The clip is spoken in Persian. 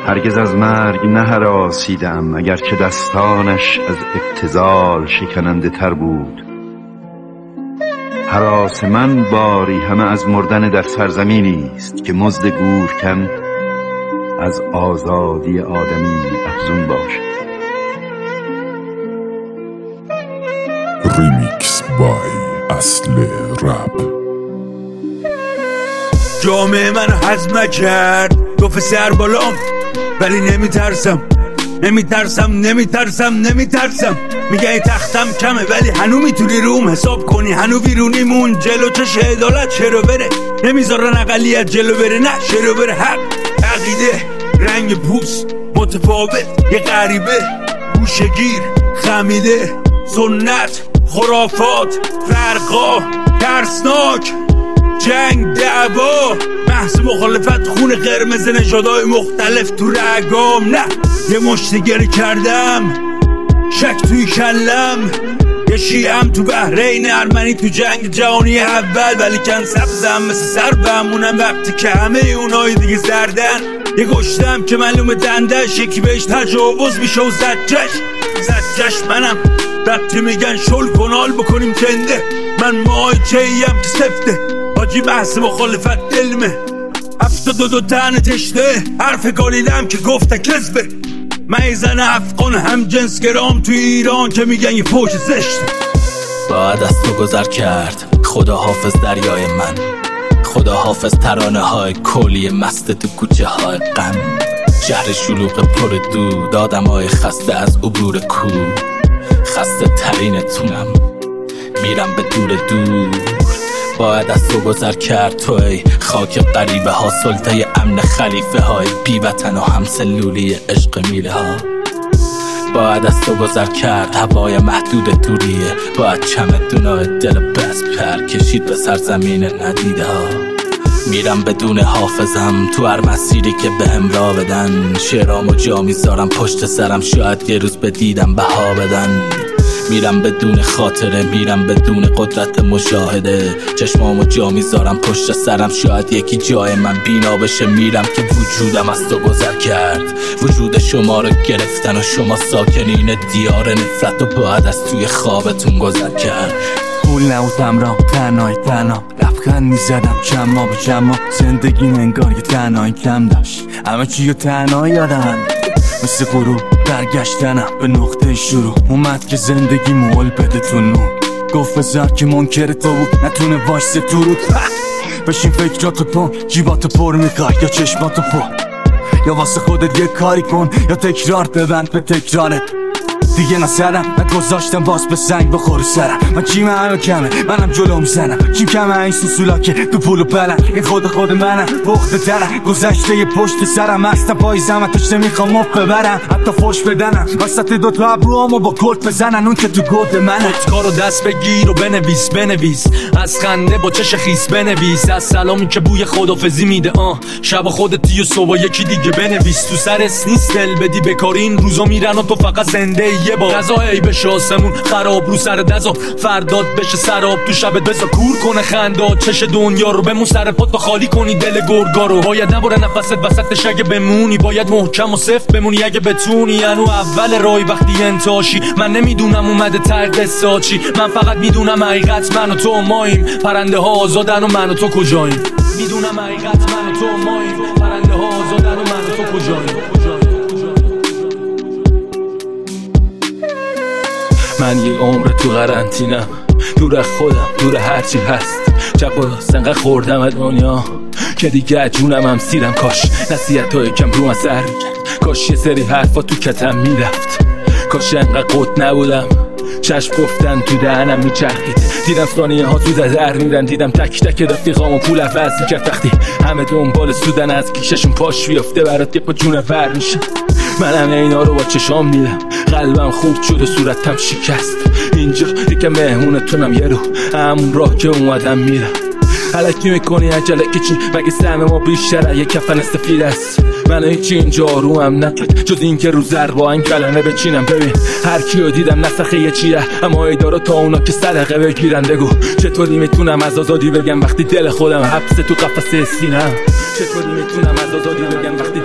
هرگز از مرگ نهراسیدم، اگرچه دستانش از ابتذال شکننده تر بود. هراس من باری همه از مردن در سرزمینی است که مزد گورکن از آزادی آدمی افزون باشد. ریمیکس بای اصل رپ. جامعه منو هضم نکرد، گفت سر بالام ولی نمیترسم. میگه ای تختم کمه ولی هنو میتونی روم حساب کنی، هنو بیرونیمون جلو چش عدالت چرا بره، نمیذارن اقلیت جلو بره، نه چرا بره. حق، عقیده، رنگ پوست متفاوت، یه غریبه گوشگیر خمیده، سنت، خرافات، فرقا، ترسناک، جنگ، دعوا، بحث مخالفت، خون قرمز نژادهای مختلف تو رگام. نه یه مشتگری کردم، شک توی کلم، یه شیعم تو بحرین، ارمنی تو جنگ جهانی اول، ولی کن سبزم مثل سر بمونم وقتی که همه اونای دیگه زردن. یه گشتم که معلوم دندش، یکی بهش تجاوز میشه و زدجش منم. وقتی میگن شل کنال بکنیم جنده، من مای چهیم که سفته، حاجی بحث مخالفت علمه. 72 تن تشته، حرف گالیدم که گفته کذبه. من زن افغان هم جنس گرام تو ایران که میگن یه فوش زشته. باید از تو گذر کرد، خدا حافظ دریای من، خدا حافظ ترانه های کلی مست تو کوچه های غم، شهر شلوغ پر دود، آدم های خسته از عبور کو، خسته ترینتونم، میرم به دور. باید از تو گذر کرد تو ای خاک غریبه ها، سلطه امن خلیفه های بی وطن و همسلولی عشق میله ها. باید از تو گذر کرد هوای محدود توریه، باید چمدونای دل بس پر کشید به سرزمین ندیده ها. میرم بدون حافظم تو هر مسیری که بهم راه بدن، شعرامو جا میذارم پشت سرم، شاید یه روز به دیدم بها بدن. میرم بدون خاطره، میرم بدون قدرت مشاهده، چشمامو جا میذارم پشت سرم، شاید یکی جای من بینا بشه. میرم که وجودم از تو گذر کرد، وجود شما رو گرفتن و شما ساکنین دیار نفرت و باید از توی خوابتون گذر کرد. پول نبودم رام تنها لبخند میزدم جمع به جمع، زندگی انگار یه تنهایی کم داشت، همه چی رو تنها یادم مثل غروب برگشتنم به نقطه شروع. اومد که زندگی مول بده تو نور، گفت بذار که منکر تو بود نتونه وایسه تو رو. بشین فکراتو کن، جیباتو پر میخوای یا چشماتو پر، یا واسه خودت یه کاری کن یا تکرار ببند به تکرارت. دیگه نسرم نگذاشتم باز به سنگ بخوره سرم، من چیم همه کمه منم جلو میزنم، چیم کمه این سوسولا که تو پولو پلن، این خود منم بخته ترم، گذشته یه پشت سرم هستم پاییزم اتش نمیخوام مف ببرم، حتی فوش بدنم وسط دوتا ابروامو با کلت بزنن، اون که تو گود منم. کارو دست بگیر و بنویس از خنده با چش خیس بنویس، از سلامی که بوی خدافزی میده شب خودتی و صبح یکی دیگه بنویس. تو سرت نیست دل بدی بکاری، این روزا میرن و تو فقط زنده یه با غذا ای بشه آسمون خراب رو سر دزا، فرداد بشه سراب تو شبت بزا کور کنه خنداد چش دنیا رو، بمون سر پات خالی کنی دل گرگا رو. باید نبره نفست وسطش اگه بمونی، باید محکم و صفت بمونی اگه بتونی. انو اول رای وقتی انتاشی، من نمیدونم اومده ته قصه چی، من فقط میدونم حقیقت من و تو ماییم، پرنده ها آزادن و من و تو کجاییم. میدونم حقیقت من و تو ماییم، پرنده ها آزادن و من و تو کجاییم. من یه عمر تو قرنطینم، دور از خودم، دور هرچی هست، جب و سنقه خوردم از دنیا که دیگه جونم هم سیرم. کاش نصیحتای کم رو اثر میکرد، کاش یه سری حرفا تو کتم میرفت، کاش انقدر قط نبودم چشم گفتن تو دهنم میچرخید. دیدم ثانیه ها تو در میرن، دیدم تک تک رفیقامو پول عوض میکرد، وقتی همه دنبال سودن از کیششون پاش بیافته برات یه پا جونه ور میشه. منم اینا رو با چشام دیدم، قلبم خورد شد و صورتم شکست. اینجا دیگه مهمونتونم یه رو، همون راه که اومدم میرم. حلکی میکنی عجله که چی، مگه سهم ما بیشتره یه کفن سفید است. من هیچی اینجا آرومم نکرد جز این که رو زر با این کلمه بچینم. ببین هر کیو دیدم نسخه یه چیه، اما ایدارو تا اونا که صدقه بگیرن. بگو چطوری میتونم از آزادی بگم وقتی دل خودم حبس تو قفسه سینم، چطوری میتونم از آزادی بگم وقتی